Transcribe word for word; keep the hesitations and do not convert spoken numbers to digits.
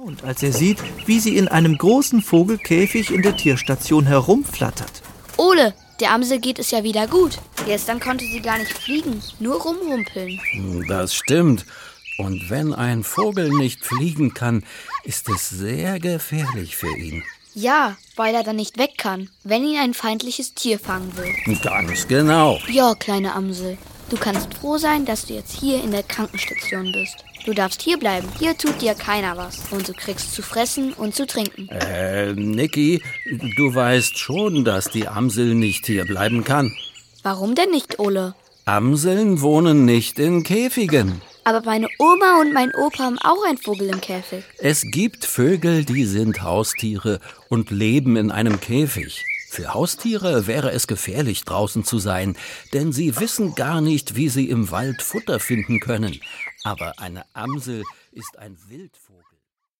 erstaunt, als er sieht, wie sie in einem großen Vogelkäfig in der Tierstation herumflattert. Ole, der Amsel geht es ja wieder gut. Gestern konnte sie gar nicht fliegen, nur rumhumpeln. Das stimmt. Und wenn ein Vogel nicht fliegen kann, ist es sehr gefährlich für ihn. Ja, weil er dann nicht weg kann, wenn ihn ein feindliches Tier fangen will. Ganz genau. Ja, kleine Amsel, du kannst froh sein, dass du jetzt hier in der Krankenstation bist. Du darfst hier bleiben, hier tut dir keiner was. Und du kriegst zu fressen und zu trinken. Äh, Niki, du weißt schon, dass die Amsel nicht hier bleiben kann. Warum denn nicht, Ole? Amseln wohnen nicht in Käfigen. Aber meine Oma und mein Opa haben auch einen Vogel im Käfig. Es gibt Vögel, die sind Haustiere und leben in einem Käfig. Für Haustiere wäre es gefährlich, draußen zu sein, denn sie wissen gar nicht, wie sie im Wald Futter finden können. Aber eine Amsel ist ein Wildvogel.